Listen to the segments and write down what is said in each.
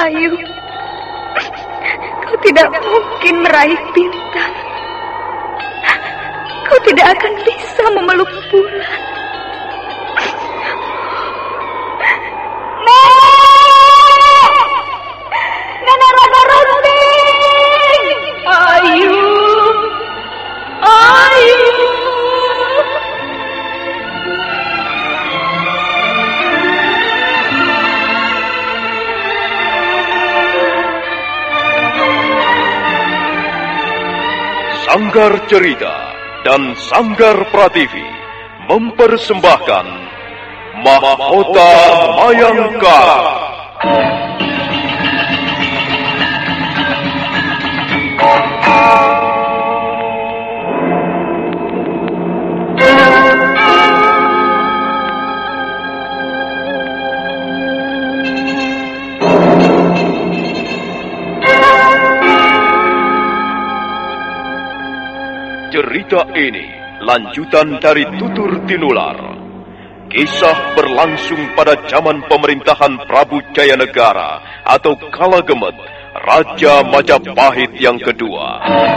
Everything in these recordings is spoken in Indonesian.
Ayu, kau tidak mungkin meraih bintang. Kau tidak akan bisa memeluk bulan. Nenek Rada Runting! Ayu! Ayu! Sanggar Cerita dan Sanggar Prativi mempersembahkan Mahkota Mayangkara. Cerita ini lanjutan dari Tutur Tinular. Kisah berlangsung pada zaman pemerintahan Prabu Jayanegara atau Kala Gemet, Raja Majapahit yang kedua.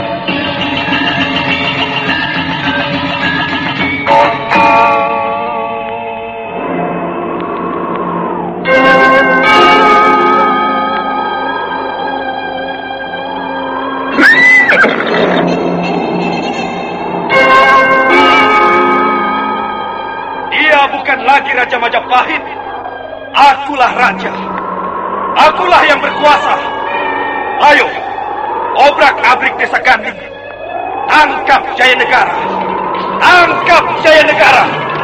Bukan lagi Raja Majapahit. Akulah raja. Akulah yang berkuasa. Ayo, obrak-abrik desa Ganding. Tangkap Jayanegara. Tangkap Jayanegara.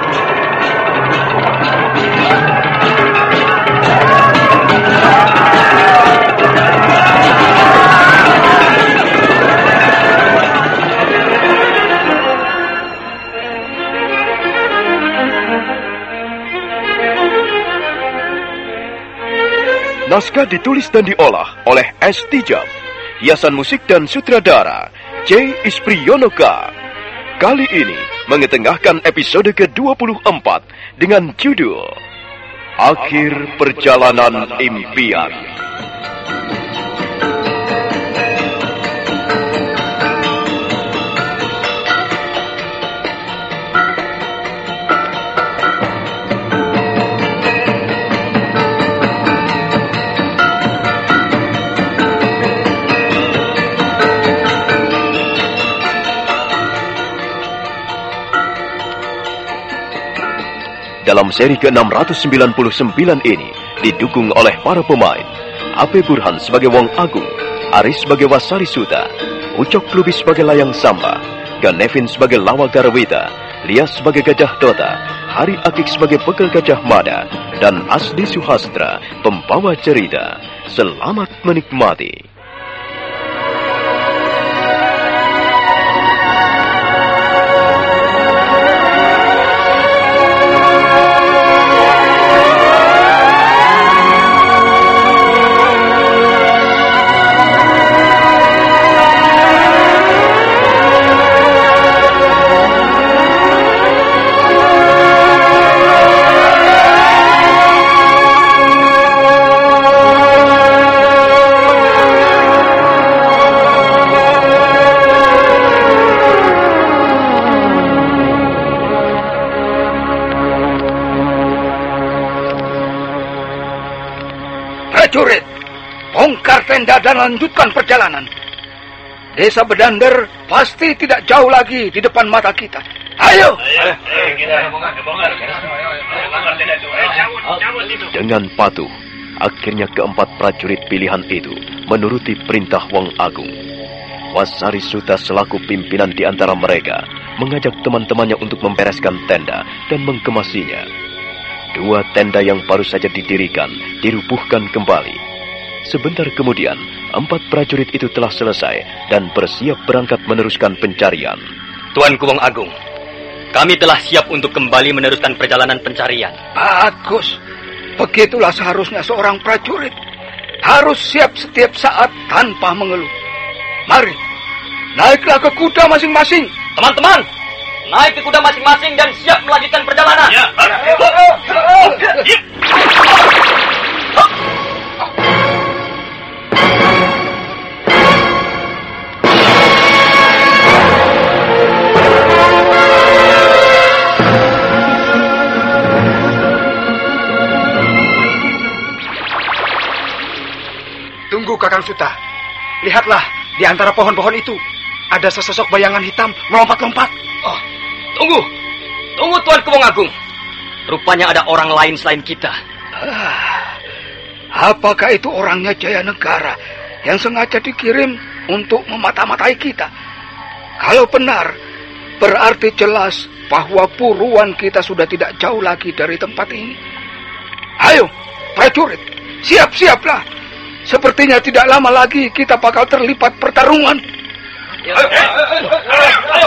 Naskah ditulis dan diolah oleh S. Tijab. Hiasan musik dan sutradara C. Ispriyonoka. Kali ini mengetengahkan episode ke-24 dengan judul Akhir Perjalanan Impian. Dalam seri ke-699 ini didukung oleh para pemain Ape Burhan sebagai Wong Agung, Aris sebagai Wasari Suta, Ucok Lubis sebagai Layang Samba, Ganevin sebagai Lawa Garawita, Lias sebagai Gajah Dota, Hari Akik sebagai Pegel Gajah Mada, dan Asdi Suhastra pembawa cerita. Selamat menikmati. Prajurit, bongkar tenda dan lanjutkan perjalanan. Desa Bedander pasti tidak jauh lagi di depan mata kita. Ayo! Dengan patuh, akhirnya keempat prajurit pilihan itu menuruti perintah Wong Agung. Wasari Suta selaku pimpinan di antara mereka mengajak teman-temannya untuk membereskan tenda dan mengkemasinya. 2 tenda yang baru saja didirikan dirubuhkan kembali. Sebentar kemudian, 4 prajurit itu telah selesai dan bersiap berangkat meneruskan pencarian. Tuanku Wong Agung, kami telah siap untuk kembali meneruskan perjalanan pencarian. Bagus. Begitulah seharusnya seorang prajurit. Harus siap setiap saat tanpa mengeluh. Mari, naiklah ke kuda masing-masing. Teman-teman, naik ke kuda masing-masing dan siap melanjutkan perjalanan. Ya. Seorang Suta, lihatlah di antara pohon-pohon itu ada sesosok bayangan hitam melompat-lompat. Oh, tunggu Tuan Kewong Agung. Rupanya ada orang lain selain kita. Apakah itu orangnya Jaya Negara yang sengaja dikirim untuk memata-matai kita? Kalau benar, berarti jelas bahwa buruan kita sudah tidak jauh lagi dari tempat ini. Ayo, prajurit, siap-siaplah. Sepertinya tidak lama lagi kita bakal terlibat pertarungan. Ayo.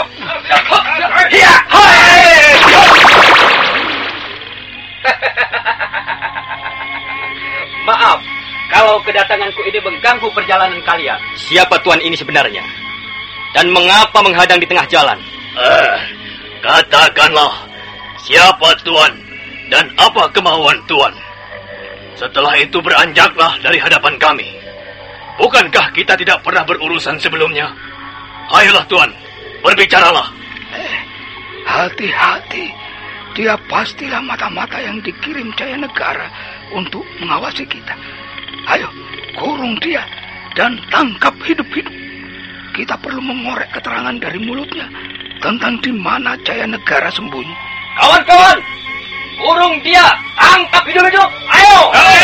Maaf, kalau kedatanganku ini mengganggu perjalanan kalian. Siapa Tuan ini sebenarnya? Dan mengapa menghadang di tengah jalan? Katakanlah, siapa Tuan dan apa kemauan Tuan? Setelah itu beranjaklah dari hadapan kami. Bukankah kita tidak pernah berurusan sebelumnya? Ayolah Tuan, berbicaralah. Hati-hati, dia pastilah mata-mata yang dikirim Jaya Negara untuk mengawasi kita. Ayo, kurung dia dan tangkap hidup-hidup. Kita perlu mengorek keterangan dari mulutnya tentang di mana Jaya Negara sembunyi. Kawan-kawan, kurung dia, tangkap hidup-hidup. Ayo!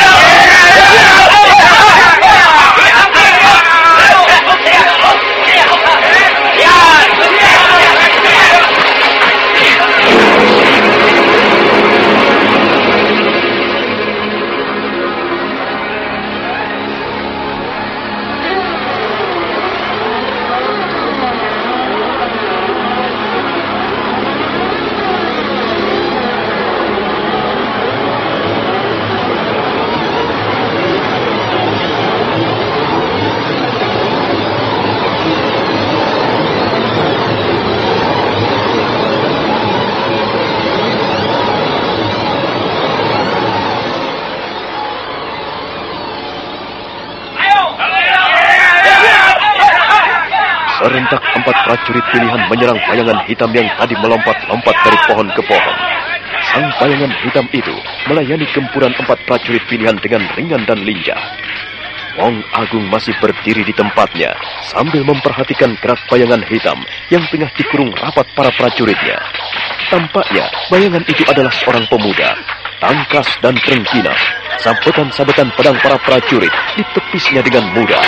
Serentak 4 prajurit pilihan menyerang bayangan hitam yang tadi melompat-lompat dari pohon ke pohon. Sang bayangan hitam itu melayani gempuran 4 prajurit pilihan dengan ringan dan lincah. Wong Agung masih berdiri di tempatnya sambil memperhatikan gerak bayangan hitam yang tengah dikurung rapat para prajuritnya. Tampaknya bayangan itu adalah seorang pemuda, tangkas dan terengginas. Sabetan-sabetan pedang para prajurit ditepisnya dengan mudah.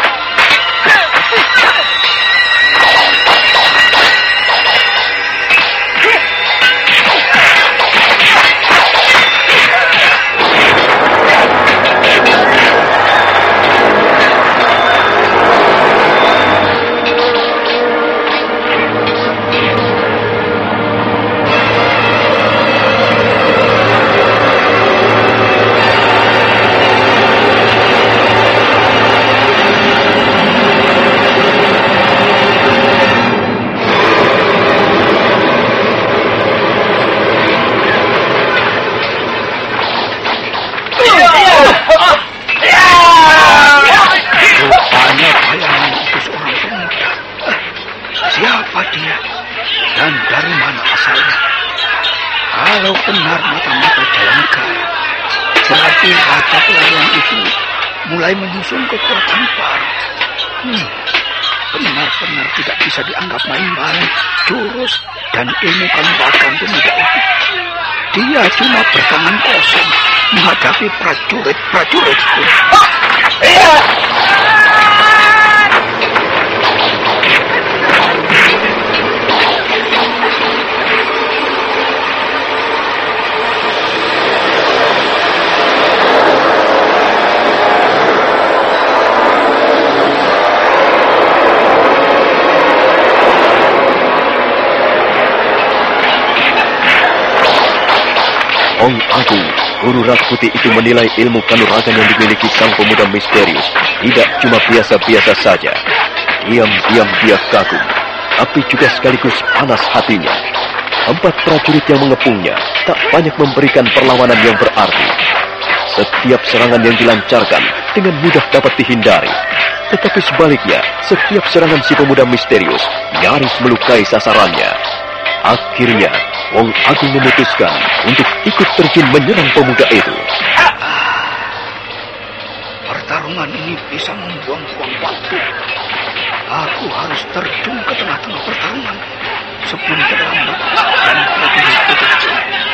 Kalau benar mata-mata Jaya Negara, berarti raja pelarian itu mulai menyusun kekuatan baru. Benar-benar tidak bisa dianggap main-main jurus dan ilmu kanuragan pemuda itu. Dia cuma bertangan kosong menghadapi prajurit-prajuritku. Wong Agung, guru ras putih itu menilai ilmu kanuragan yang dimiliki sang pemuda misterius tidak cuma biasa-biasa saja. Diam-diam dia kagum, tapi juga sekaligus panas hatinya. 4 prajurit yang mengepungnya tak banyak memberikan perlawanan yang berarti. Setiap serangan yang dilancarkan dengan mudah dapat dihindari. Tetapi sebaliknya, setiap serangan si pemuda misterius nyaris melukai sasarannya. Akhirnya, Wong Agung memutuskan untuk ikut terjun menyerang pemuda itu. Pertarungan pertarungan ini bisa membuang-buang waktu. Aku harus terjun ke tengah-tengah pertarungan sebelum terlambat dan prajurit bekerja.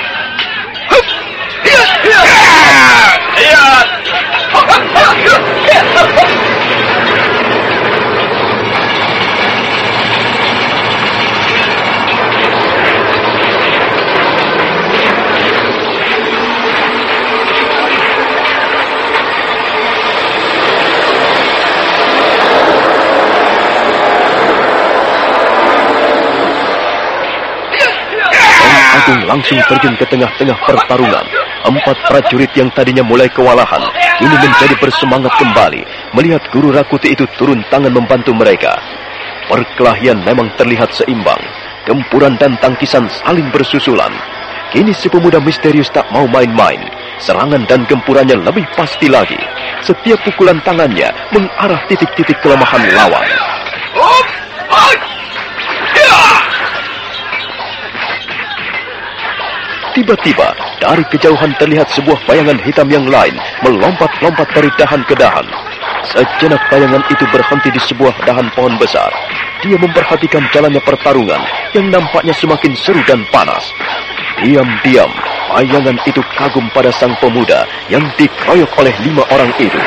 Agung langsung terjun ke tengah-tengah pertarungan. 4 prajurit yang tadinya mulai kewalahan kini menjadi bersemangat kembali melihat Guru Rakuti itu turun tangan membantu mereka. Perkelahian memang terlihat seimbang. Gempuran dan tangkisan saling bersusulan. Kini si pemuda misterius tak mau main-main. Serangan dan gempurannya lebih pasti lagi. Setiap pukulan tangannya mengarah titik-titik kelemahan lawan. Tiba-tiba, dari kejauhan terlihat sebuah bayangan hitam yang lain melompat-lompat dari dahan ke dahan. Sejenak bayangan itu berhenti di sebuah dahan pohon besar. Dia memperhatikan jalannya pertarungan yang nampaknya semakin seru dan panas. Diam-diam, bayangan itu kagum pada sang pemuda yang dikeroyok oleh 5 orang itu.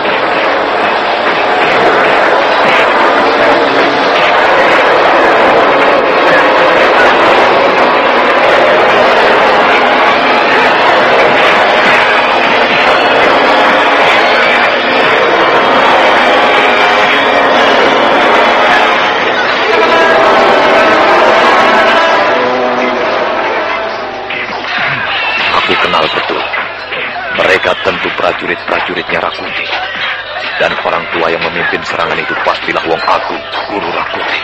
Tentu prajurit-prajuritnya Rakuti. Dan orang tua yang memimpin serangan itu pastilah Wong Agung, Guru Rakuti.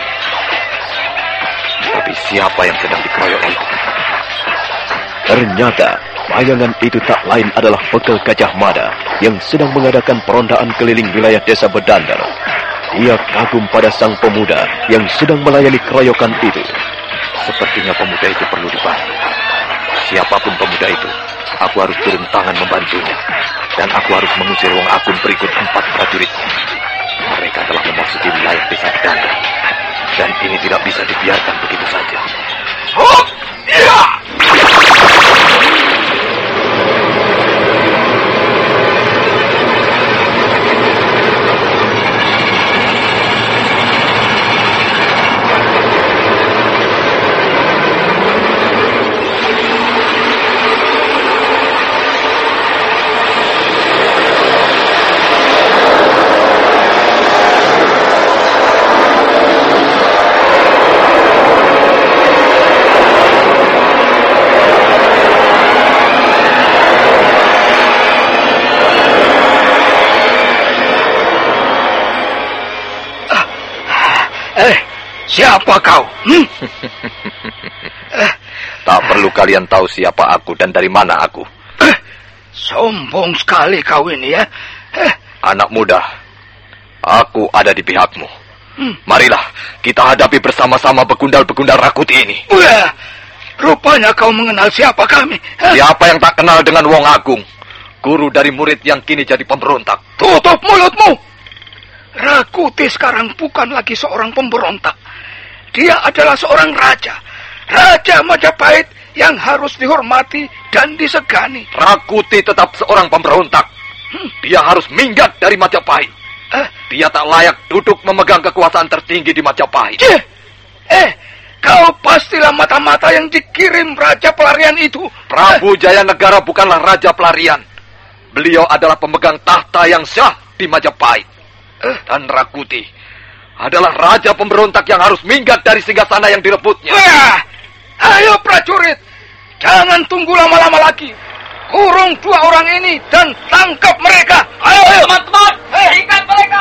Tapi siapa yang sedang dikeroyok itu? Ternyata bayangan itu tak lain adalah Bekel Gajah Mada yang sedang mengadakan perondaan keliling wilayah desa Bedandar. Dia kagum pada sang pemuda yang sedang melayani keroyokan itu. Sepertinya pemuda itu perlu dibantu. Siapapun pemuda itu, aku harus turun tangan membantunya. Dan aku harus mengusir Wong Agung berikut 4 prajuritnya. Mereka telah memasuki wilayah desa Bedandar. Dan ini tidak bisa dibiarkan begitu saja. Siapa kau? Tak perlu kalian tahu siapa aku dan dari mana aku. Sombong sekali kau ini ya. Anak muda, aku ada di pihakmu. Marilah kita hadapi bersama-sama begundal-begundal Rakuti ini. Rupanya kau mengenal siapa kami. Siapa yang tak kenal dengan Wong Agung, guru dari murid yang kini jadi pemberontak. Tutup mulutmu. Rakuti sekarang bukan lagi seorang pemberontak. Dia adalah seorang raja. Raja Majapahit yang harus dihormati dan disegani. Rakuti tetap seorang pemberontak. Dia harus minggat dari Majapahit. Dia tak layak duduk memegang kekuasaan tertinggi di Majapahit. Kau pastilah mata-mata yang dikirim Raja Pelarian itu. Prabu Jayanegara bukanlah Raja Pelarian. Beliau adalah pemegang tahta yang sah di Majapahit. Dan Rakuti adalah raja pemberontak yang harus minggat dari singgasana yang direbutnya. Ayo prajurit, jangan tunggu lama-lama lagi. Kurung 2 orang ini dan tangkap mereka. Ayo teman-teman, ikat mereka.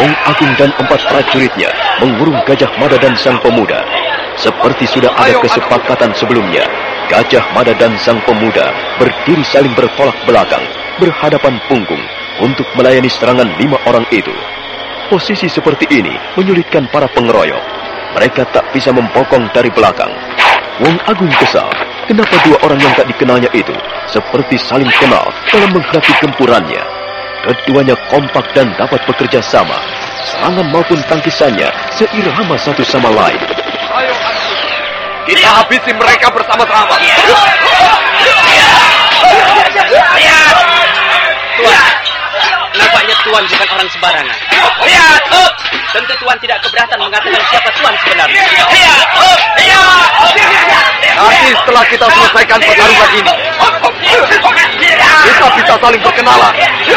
Wong Agung dan 4 prajuritnya mengurung Gajah Mada dan Sang Pemuda. Seperti sudah ada kesepakatan sebelumnya, Gajah Mada dan Sang Pemuda berdiri saling bertolak belakang, berhadapan punggung untuk melayani serangan 5 orang itu. Posisi seperti ini menyulitkan para pengeroyok. Mereka tak bisa membokong dari belakang. Wong Agung kesal, kenapa 2 orang yang tak dikenalnya itu seperti saling kenal dalam menghadapi gempurannya. Keduanya kompak dan dapat bekerja sama. Serangan maupun tangkisannya seirama satu sama lain. Ayo, kita habisi mereka bersama-sama. Tuan, nampaknya Tuan bukan orang sembarangan. Tentu Tuan tidak keberatan mengatakan siapa Tuan sebenarnya. Nanti setelah kita selesaikan pertarungan ini, kita bisa saling berkenalan.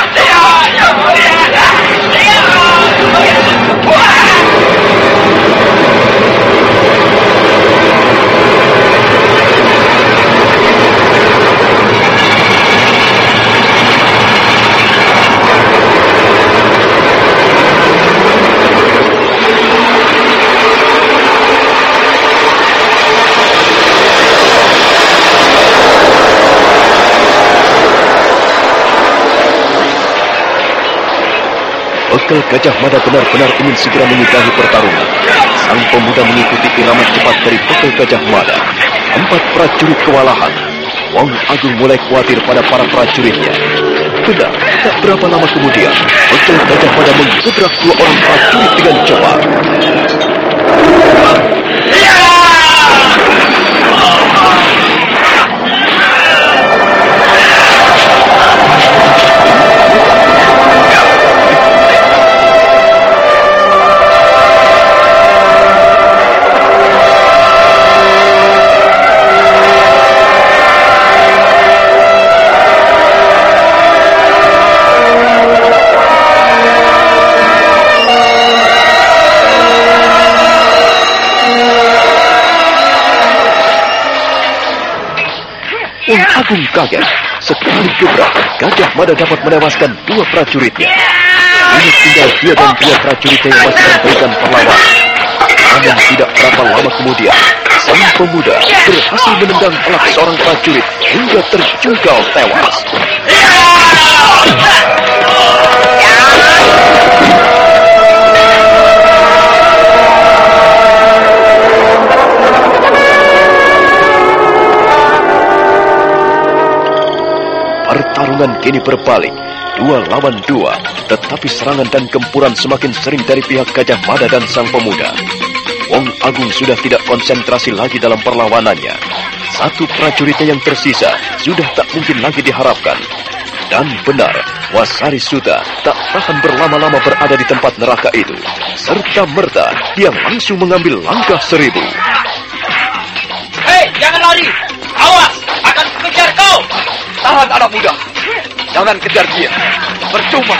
Bekal Gajah Mada benar-benar ingin segera menyudahi pertarungan. Sang Pemuda mengikuti irama cepat dari bekal Gajah Mada. 4 prajurit kewalahan. Wong Agung mulai khawatir pada para prajuritnya. Benar, tak berapa lama kemudian, bekal Gajah Mada menggedrak 2 orang prajurit dengan cepat. Wong Agung kaget. Sekali gebrak, Gajah Mada dapat menewaskan 2 prajuritnya. Ini tinggal dia dan 2 prajuritnya yang masih memberikan perlawanan. Namun tidak berapa lama kemudian, Sang Pemuda berhasil menendang pelak seorang prajurit hingga terjungkal tewas. Pertarungan kini berbalik, 2 lawan 2, tetapi serangan dan gempuran semakin sering dari pihak Gajah Mada dan Sang Pemuda. Wong Agung sudah tidak konsentrasi lagi dalam perlawanannya. 1 prajuritnya yang tersisa sudah tak mungkin lagi diharapkan. Dan benar, Wasari Suta tak tahan berlama-lama berada di tempat neraka itu. Serta-merta, dia langsung mengambil langkah 1000. Hei, jangan lari! Awas, akan kejar kau! Tahan anak muda, jangan kejar dia. Percuma.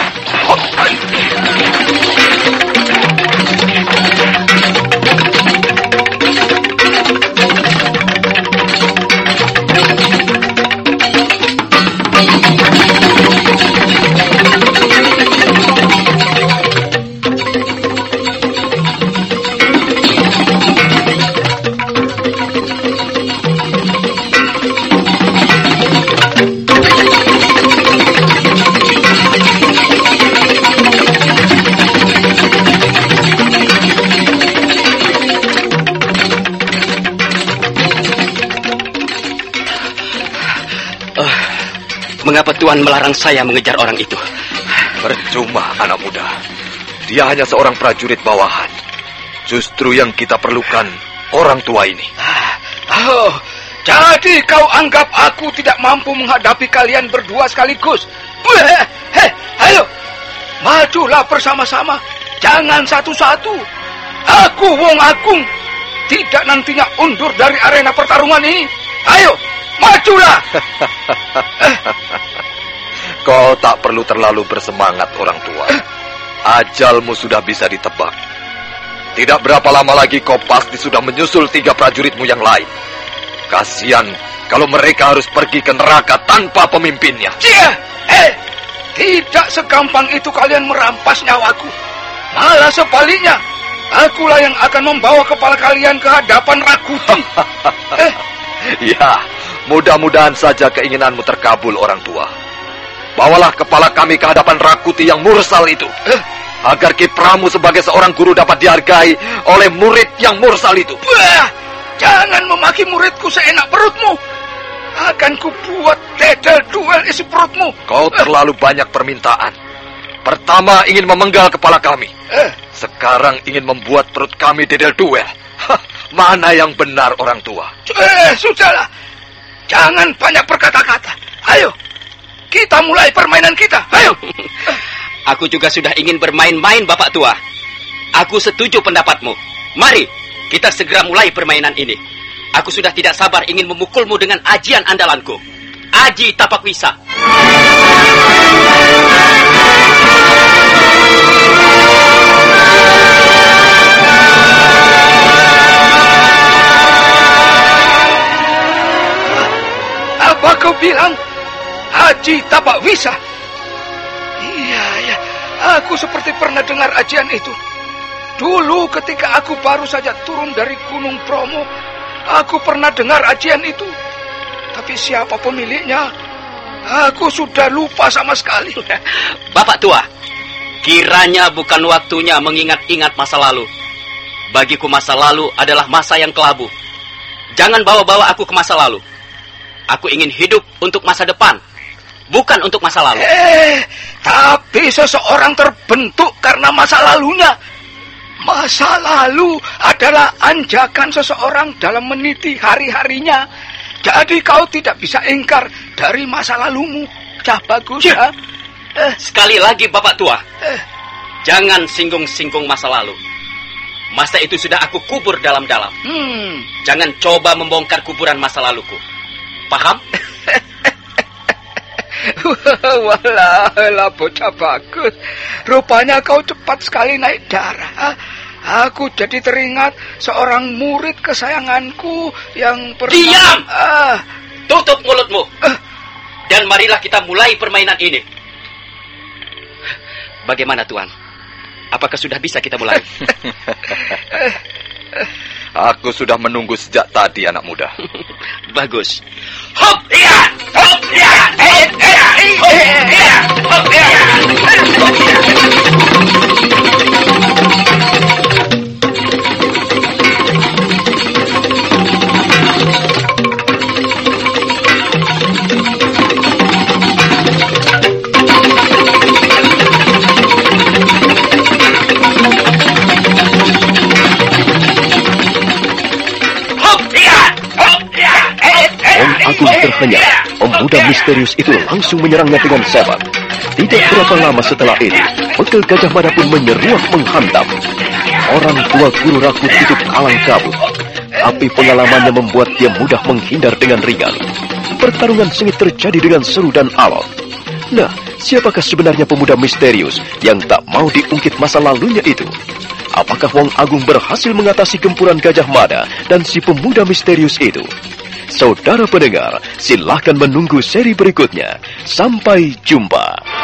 Mengapa Tuan melarang saya mengejar orang itu? Percuma, anak muda. Dia hanya seorang prajurit bawahan. Justru yang kita perlukan orang tua ini. Oh, jadi kau anggap aku tidak mampu menghadapi kalian berdua sekaligus? Ayo, majulah bersama-sama. Jangan satu-satu. Aku, Wong Agung, tidak nantinya undur dari arena pertarungan ini. Ayo, majulah. Kau tak perlu terlalu bersemangat, orang tua. Ajalmu sudah bisa ditebak. Tidak berapa lama lagi kau pasti sudah menyusul 3 prajuritmu yang lain. Kasian kalau mereka harus pergi ke neraka tanpa pemimpinnya. Tidak segampang itu kalian merampas nyawaku. Malah sebaliknya, akulah yang akan membawa kepala kalian ke hadapan Rakuti. Ya, mudah-mudahan saja keinginanmu terkabul, orang tua. Bawalah kepala kami ke hadapan Rakuti yang mursal itu, agar kiprahmu sebagai seorang guru dapat dihargai oleh murid yang mursal itu. Jangan memaki muridku seenak perutmu. Akan kubuat dedel duel isi perutmu. Kau terlalu banyak permintaan. Pertama ingin memenggal kepala kami. Sekarang ingin membuat perut kami dedel duel. Mana yang benar, orang tua? Sudahlah. Jangan banyak berkata-kata. Ayo, kita mulai permainan kita. Ayo. Aku juga sudah ingin bermain-main, Bapak Tua. Aku setuju pendapatmu. Mari, kita segera mulai permainan ini. Aku sudah tidak sabar ingin memukulmu dengan ajian andalanku. Aji Tapak Wisa. Apa kau bilang? Aji Tapak Wisa? Iya, aku seperti pernah dengar ajian itu. Dulu ketika aku baru saja turun dari Gunung Bromo, aku pernah dengar ajian itu. Tapi siapa pemiliknya? Aku sudah lupa sama sekali. Bapak Tua, kiranya bukan waktunya mengingat-ingat masa lalu. Bagiku masa lalu adalah masa yang kelabu. Jangan bawa-bawa aku ke masa lalu. Aku ingin hidup untuk masa depan, bukan untuk masa lalu. Tapi seseorang terbentuk karena masa lalunya. Masa lalu adalah anjakan seseorang dalam meniti hari-harinya. Jadi kau tidak bisa ingkar dari masa lalumu. Dah bagus, ya. Sekali lagi, Bapak Tua. Jangan singgung-singgung masa lalu. Masa itu sudah aku kubur dalam-dalam. Jangan coba membongkar kuburan masa laluku. Paham? Walah, bocah bagus. Rupanya kau cepat sekali naik darah. Aku jadi teringat seorang murid kesayanganku yang pernah... Diam! Tutup mulutmu. Dan marilah kita mulai permainan ini. Bagaimana, Tuan? Apakah sudah bisa kita mulai? Aku sudah menunggu sejak tadi, anak muda. Bagus. Hop, iya! Hop, iya! Hop, iya! Hop, iya! Hop, iya! Agung terhenyak, pemuda misterius itu langsung menyerangnya dengan sabar. Tidak berapa lama setelah itu, bekal Gajah Mada pun menyeruak menghantam. Orang tua guru Rakut itu kalang kabut. Tapi pengalamannya membuat dia mudah menghindar dengan ringan. Pertarungan sengit terjadi dengan seru dan alot. Nah, siapakah sebenarnya pemuda misterius yang tak mau diungkit masa lalunya itu? Apakah Wong Agung berhasil mengatasi gempuran Gajah Mada dan si pemuda misterius itu? Saudara pendengar, silahkan menunggu seri berikutnya. Sampai jumpa.